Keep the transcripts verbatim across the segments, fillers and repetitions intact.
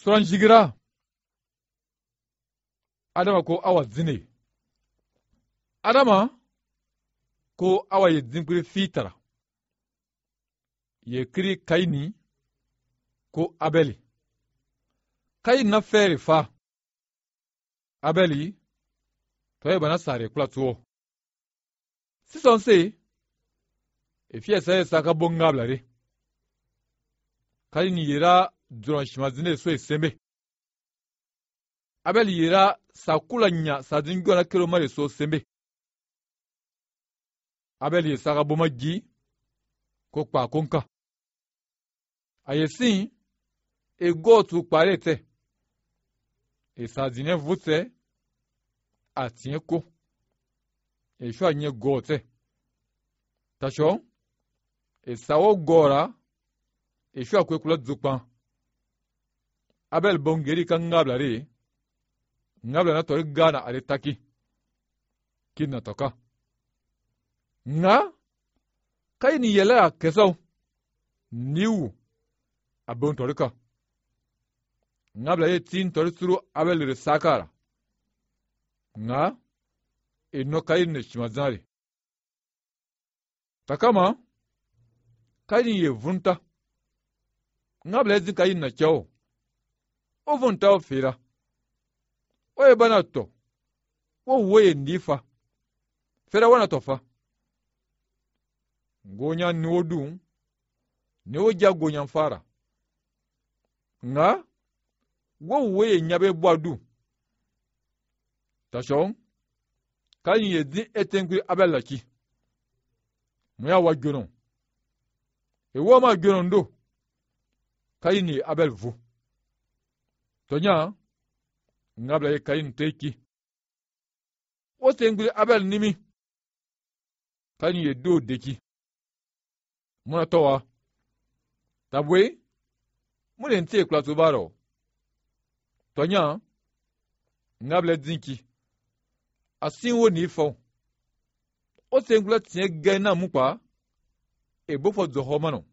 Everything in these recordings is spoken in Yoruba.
suran jigira adama ko awa zine adama ko awa ye zinkuri fitara ye kiri kaini ko abeli kaini na fere fa abeli to ye bana sare kula tuwo sison se efiye saye saka bongablare kaini yera duron shimazine so esembe abeli yera sakula nya sadingo na kilo mare so sembe abeli ye saka bomagi ko pa konka ayesin e gotu parete e sadine vute atien ko e sho anye gote tasho e sawo gora e sho akwekula dzukpan abel bongeri kan ngabla re ngabla na tori gana ale taki kinna toka nga kai ni yela keso niu abon torika ngabla ye tin tori suru abel re sakara nga eno kai ne chimazari takama kai ni ye vunta ngabla ye kai na chao o vunta o fira o e banato o woye ndifa fera wana tofa gonya nodu ne oja gonya fara nga wo woye nyabe bwadu tashon kan ye di etenkuri abelaki muya wa gyonon e wo ma gyonon do kayini abel vu tonya ngabla ye kayin teki o tenguri abel nimi kayini ye do deki muna towa tabwe mune nte kula tubaro tonya ngabla zinki asin wo ni fo o tengula tie gena mukwa e bofo zohoma no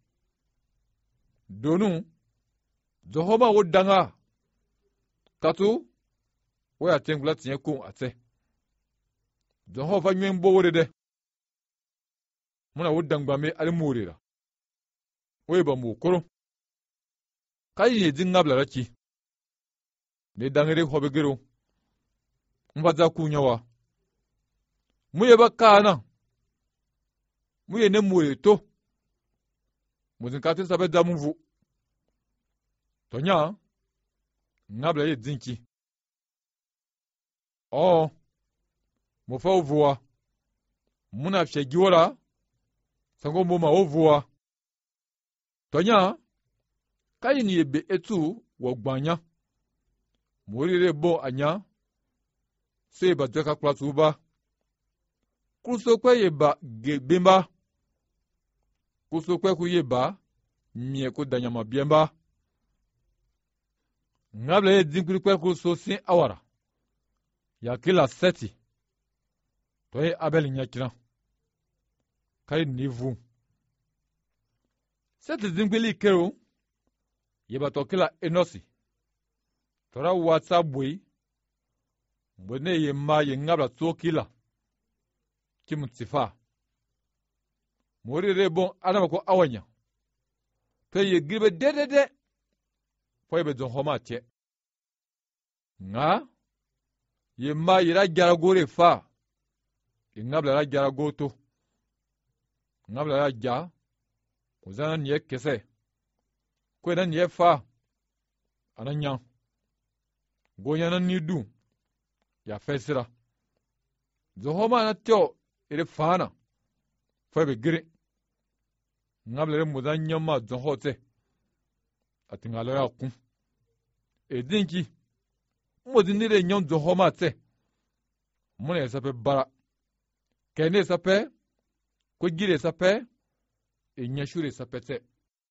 donu zohoma wo danga katu wo ya tengula tie ko ate zohova nyen bo wore de muna wo dangba me ali murira wo ba mu koro kai ye din ngabla raki ne dangere hobe gero mbaza kunyawa muye bakana muye ne muye to muzinkati sabe damuvu tonya ngabla ye dinki oh mufa uvuwa muna fyegiwara sango muma uvuwa tonya kai ni ebe etu wogbanya morire bo anya se ba deka klatuba kuso kwe yeba gebemba kuso kwe ku yeba mie ko danyama biemba ngabla ye dinkuri kwe kuso sin awara ya kila seti to ye abel nyakina kai nivu seti dinkuri kero yeba to kila enosi tora whatsapp bui mbone ye ma ye ngabla to kila kimutifa morire bon adama ko awanya pe ye gribe dedede fo ye be don homa tie nga ye ma yira jara gore fa ngabla la jara goto ngabla la ja uzana niye kese ko na niye fa ananya gonya na nidu ya fesira zohoma na tio ere fana fo be gire ngabla re mudanya ma zohote atingalo ya ku edinki modinire nyon zohoma te mune sape bara kene sape ko gire sape e nyashure sape te